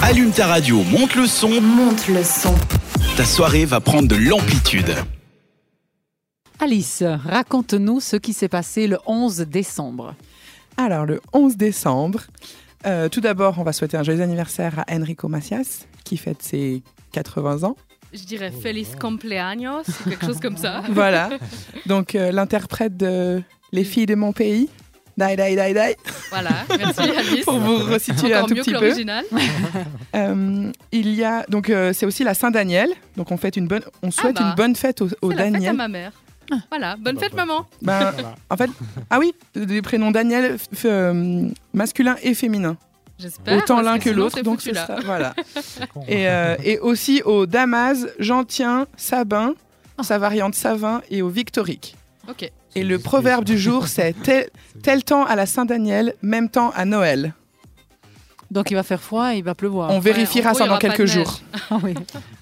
Allume ta radio, monte le son. Monte le son. Ta soirée va prendre de l'amplitude. Alice, raconte-nous ce qui s'est passé le 11 décembre. Alors, le 11 décembre, tout d'abord, on va souhaiter un joyeux anniversaire à Enrico Macias, qui fête ses 80 ans. Je dirais Feliz cumpleaños, quelque chose comme ça. Voilà. Donc, l'interprète de Les filles de mon pays. Die, die, die, die. Voilà, merci Alice. Pour vous resituer un tout petit peu. Encore mieux que l'original. Il y a donc c'est aussi la Saint-Daniel. Donc on souhaite une bonne fête au C'est Daniel. la fête à ma mère. Voilà, bonne fête maman. En fait, des prénoms Daniel masculin et féminin. J'espère. Autant l'un que sinon, l'autre, donc c'est ça. Voilà. Et aussi au Damas, Gentien, Sabin, sa variante Savin et au Victorique. Ok. Et le proverbe du jour, c'est tel temps à la Saint-Daniel, même temps à Noël. Donc il va faire froid et il va pleuvoir. On vérifiera ça dans quelques jours. Ah oui.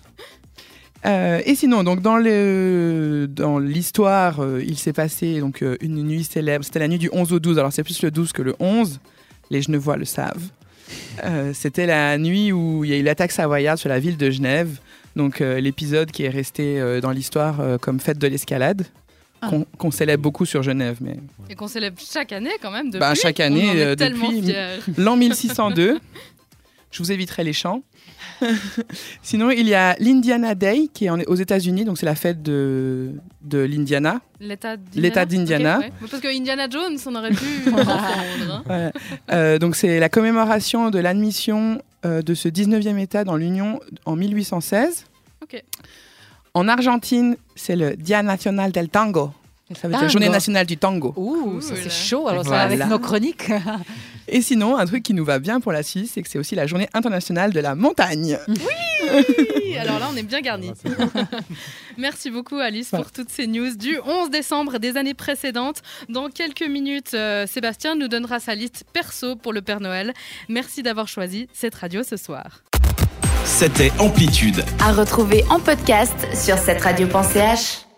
Et sinon, donc dans l'histoire, il s'est passé donc une nuit célèbre. C'était la nuit du 11 au 12. Alors c'est plus le 12 que le 11. Les Genevois le savent. C'était la nuit où il y a eu l'attaque savoyarde sur la ville de Genève. Donc l'épisode qui est resté dans l'histoire comme fête de l'escalade. Qu'on célèbre beaucoup sur Genève. Et qu'on célèbre chaque année quand même depuis. Chaque année depuis l'an 1602. Je vous éviterai les chants. Sinon, il y a l'Indiana Day qui est aux États-Unis, donc c'est la fête de l'Indiana. L'État d'Indiana. Okay, ouais. Parce que Indiana Jones, on aurait pu confondre. Voilà. Donc c'est la commémoration de l'admission de ce 19e État dans l'Union en 1816. Ok. En Argentine, c'est le Dia Nacional del Tango. Ça veut dire Journée nationale du tango. Ouh, ça c'est chaud, alors voilà. Ça avec nos chroniques. Et sinon, un truc qui nous va bien pour la Suisse, c'est que c'est aussi la Journée internationale de la montagne. Oui. Alors là, on est bien garnis. Merci beaucoup Alice pour toutes ces news du 11 décembre des années précédentes. Dans quelques minutes, Sébastien nous donnera sa liste perso pour le Père Noël. Merci d'avoir choisi cette radio ce soir. C'était Amplitude. À retrouver en podcast sur cetteradio.ch.